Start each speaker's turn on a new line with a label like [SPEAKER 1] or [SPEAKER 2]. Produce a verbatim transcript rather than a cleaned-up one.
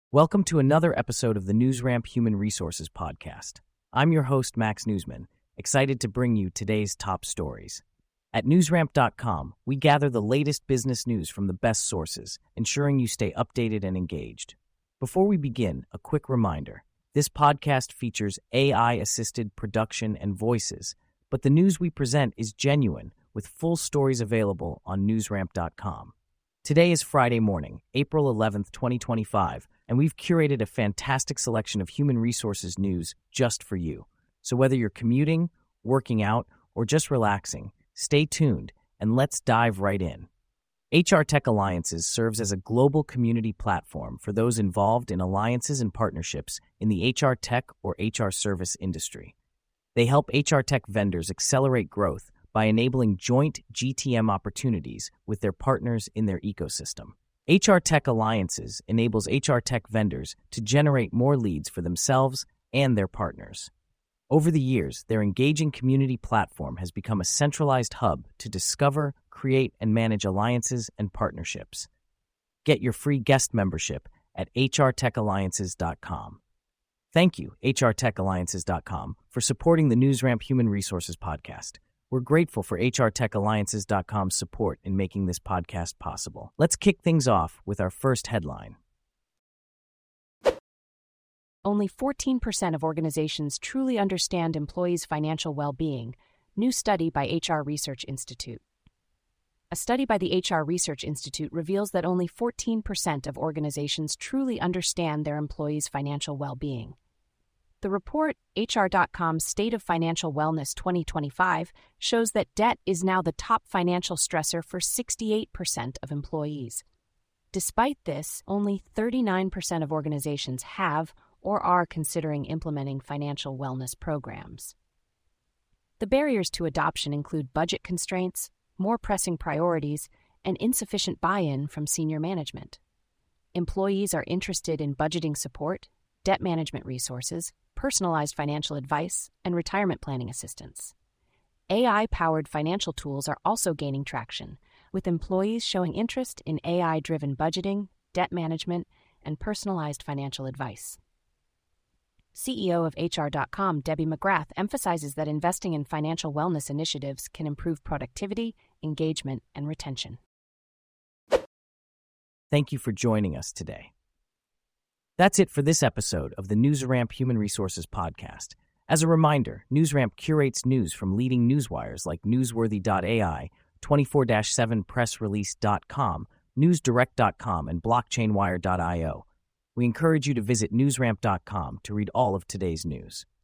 [SPEAKER 1] Welcome to another episode of the NewsRamp Human Resources Podcast. I'm your host, Max Newsman, excited to bring you today's top stories. At newsramp dot com, we gather the latest business news from the best sources, ensuring you stay updated and engaged. Before we begin, a quick reminder. This podcast features A I-assisted production and voices, but the news we present is genuine, with full stories available on newsramp dot com. Today is Friday morning, April eleventh, twenty twenty-five, and we've curated a fantastic selection of human resources news just for you. So whether you're commuting, working out, or just relaxing, stay tuned and let's dive right in. H R Tech Alliances serves as a global community platform for those involved in alliances and partnerships in the H R tech or H R service industry. They help H R tech vendors accelerate growth by enabling joint G T M opportunities with their partners in their ecosystem. H R Tech Alliances enables H R tech vendors to generate more leads for themselves and their partners. Over the years, their engaging community platform has become a centralized hub to discover, create, and manage alliances and partnerships. Get your free guest membership at h r tech alliances dot com. Thank you, h r tech alliances dot com, for supporting the NewsRamp Human Resources Podcast. We're grateful for h r tech alliances dot com's support in making this podcast possible. Let's kick things off with our first headline.
[SPEAKER 2] Only fourteen percent of organizations truly understand employees' financial well-being. New study by H R Research Institute. A study by the H R Research Institute reveals that only fourteen percent of organizations truly understand their employees' financial well-being. The report, H R dot com's State of Financial Wellness twenty twenty-five, shows that debt is now the top financial stressor for sixty-eight percent of employees. Despite this, only thirty-nine percent of organizations have or are considering implementing financial wellness programs. The barriers to adoption include budget constraints, more pressing priorities, and insufficient buy-in from senior management. Employees are interested in budgeting support, debt management resources, personalized financial advice, and retirement planning assistance. A I-powered financial tools are also gaining traction, with employees showing interest in A I-driven budgeting, debt management, and personalized financial advice. C E O of H R dot com, Debbie McGrath, emphasizes that investing in financial wellness initiatives can improve productivity, engagement, and retention.
[SPEAKER 1] Thank you for joining us today. That's it for this episode of the NewsRamp Human Resources Podcast. As a reminder, NewsRamp curates news from leading newswires like newsworthy dot a i, twenty-four seven press release dot com, newsdirect dot com, and blockchain wire dot io. We encourage you to visit newsramp dot com to read all of today's news.